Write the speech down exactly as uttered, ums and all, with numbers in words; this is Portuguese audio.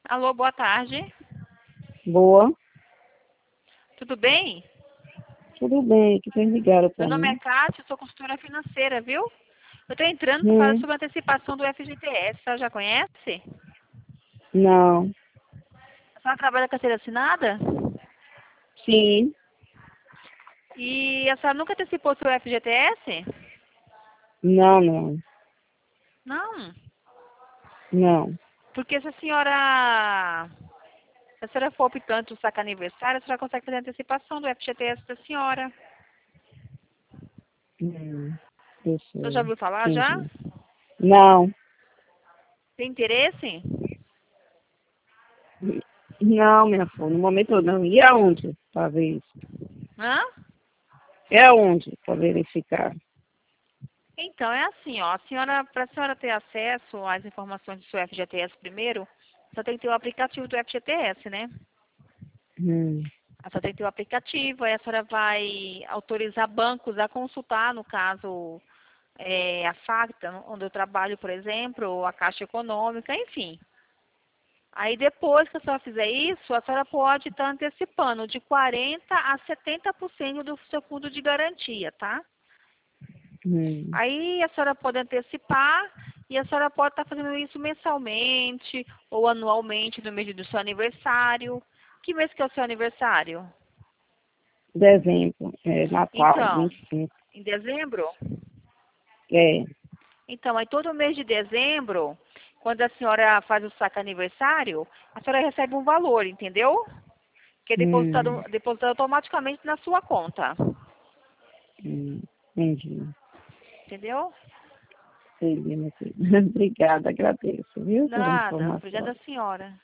Alô, boa tarde. Boa, Tudo bem? tudo bem, que vocês ligaram Meu para nome é mim? Kátia, sou consultora financeira, viu? Eu estou entrando para falar Hum, sobre a antecipação do F G T S. A senhora já conhece? não, A senhora trabalha com carteira assinada? sim, E a senhora nunca antecipou seu F G T S? não, não, Não. não. Porque se a senhora... Se a senhora for optante do saque aniversário, a senhora consegue fazer a antecipação do F G T S da senhora. Hum, eu A senhora já sei, ouviu falar já? entendi. Não, Tem interesse? não, minha filha, no momento não. E aonde para ver isso? Hã? É aonde para verificar? Então, é assim, ó, a senhora, para a senhora ter acesso às informações do seu F G T S primeiro, só tem que ter o aplicativo do F G T S, né? Hum, A senhora tem que ter o aplicativo, aí a senhora vai autorizar bancos a consultar, no caso, é, a Facta, onde eu trabalho, por exemplo, ou a Caixa Econômica, enfim. Aí depois que a senhora fizer isso, a senhora pode estar antecipando de quarenta por cento a setenta por cento do seu fundo de garantia, tá? hum. Aí a senhora pode antecipar e a senhora pode estar fazendo isso mensalmente ou anualmente no mês do seu aniversário. Que mês que é o seu aniversário? Dezembro, é Natal, Então, vinte e cinco. em dezembro? É, Então, aí todo mês de dezembro, quando a senhora faz o saque aniversário, a senhora recebe um valor, entendeu? Que é depositado, hum, depositado automaticamente na sua conta. hum, entendi. Entendeu? Entendi, meu filho. Obrigada, agradeço, viu, pela Nada. Obrigada, informação. senhora.